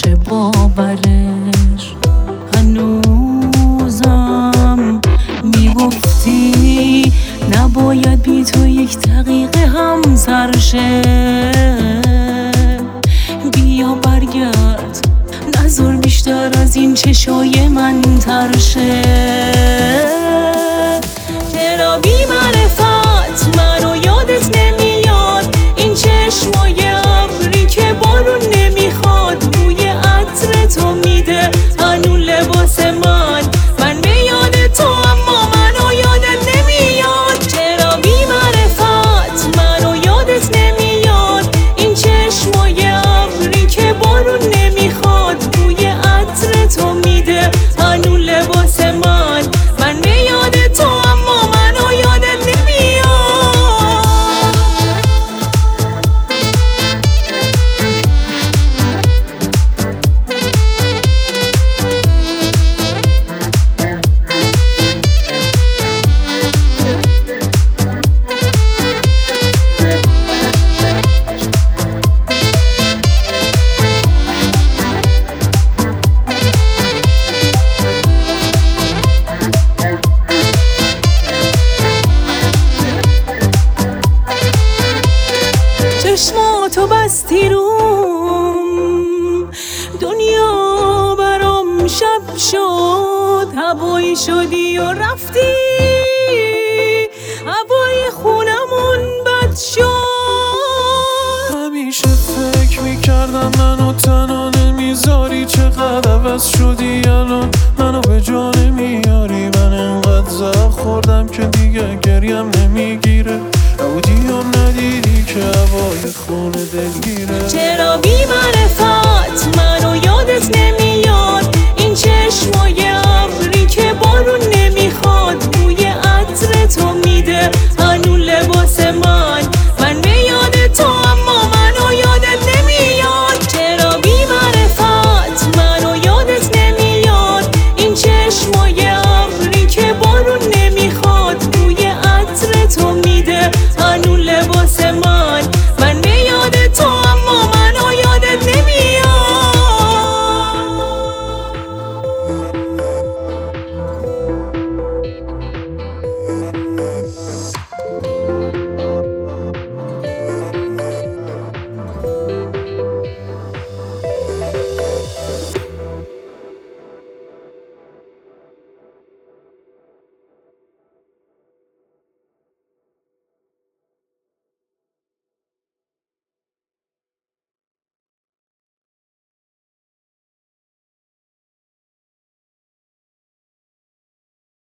نمیشه باورش. هنوزم میگفتی نباید بی تو یک دقیقه هم سر شه. بیا برگرد نذار بیشتر از این چشای من تر شه. چرا بی معرفت منو یادت نمیاد؟ این چشمای ابری که بارون نمیخواد بوی عطر تو میده هنو لباس من به یاد تو اما منو یادت نمیاد. چرا بی معرفت منو یادت نمیاد؟ این چشمای ابری که بارون نمیخواد بوی عطر تو میده هنو لباس من به یاد تو اما منو یادت نمیاد. چشماتو بستی روم دنیا برام شب شد. هوایی شدی و رفتی هوای خونمون بد شد. همیشه فکر میکردم منو تنها نمیذاری، چقدر عوض شدی الان منو به جا نمیاری. من انقدر زخم خوردم که دیگه گریم نمیگیره. عودی هم ندیدی که هوای خونه دلگیره. چرا بی معرفت